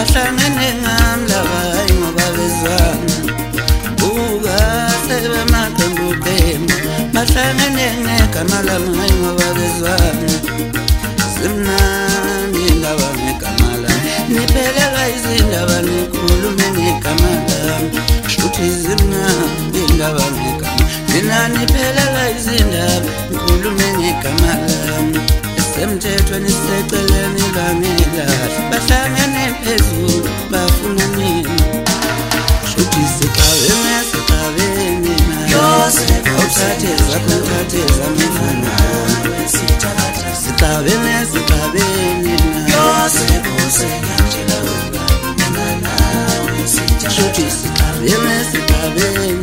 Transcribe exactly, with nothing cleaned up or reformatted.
bahlangene ngamlaba ngoba bezwana buka sebemaqembu qembu bahlangene ngegama lami ngoba bezwana simnandi indaba ngegama lami niphelela izindaba nikhulume ngegama lami shuthi zimnandi indaba ngegama mina niphelela izindaba nikhulume ngegama lami semthethweni siseceleni bangelahle bahlangene phezulu bafuna nini shuthi siqabene siqabene awuthatheza kuthatheza mfana siqabene siqabene shuthi siqabene siqabene